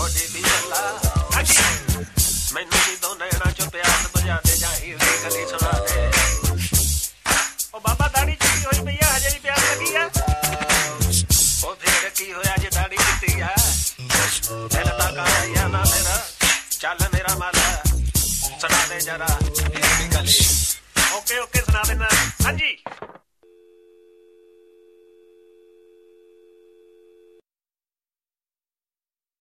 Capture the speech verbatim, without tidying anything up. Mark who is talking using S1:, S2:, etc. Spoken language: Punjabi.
S1: ਢੋਡੀ ਦੀ ਗੱਲਾ ਮੈਨੂੰ ਵੀ ਦੋ ਨੈਣਾ ਚੋਂ ਪਿਆਰ ਬੁਝਾ ਦੇ ਜਾਈ ਵੀ ਕਦੀ ਸੁਣਾ ਦੇ ਉਹ ਬਾਬਾ ਦਾੜੀ ਚਿੱਟੀ ਹੋਈ ਪਈ ਆ ਹਜੇ ਵੀ ਪਿਆਰ ਲੱਗੀ ਆ ਉਹ ਫੇਰ ਕੀ ਹੋਇਆ ਜੇ ਦਾੜੀ ਚਿੱਟੀ ਆ ਦਿਲ ਤਾਂ ਕਾਇਆ ਨਾ ਮੇਰਾ ਚੱਲ ਮੇਰਾ ਮਾਲਾ ਸੁਣਾ ਦੇ ਜਰਾ ਇਹ ਵੀ ਗੱਲ ਓਕੇ ਓਕੇ ਸੁਣਾ ਦੇਣਾ ਹਾਂਜੀ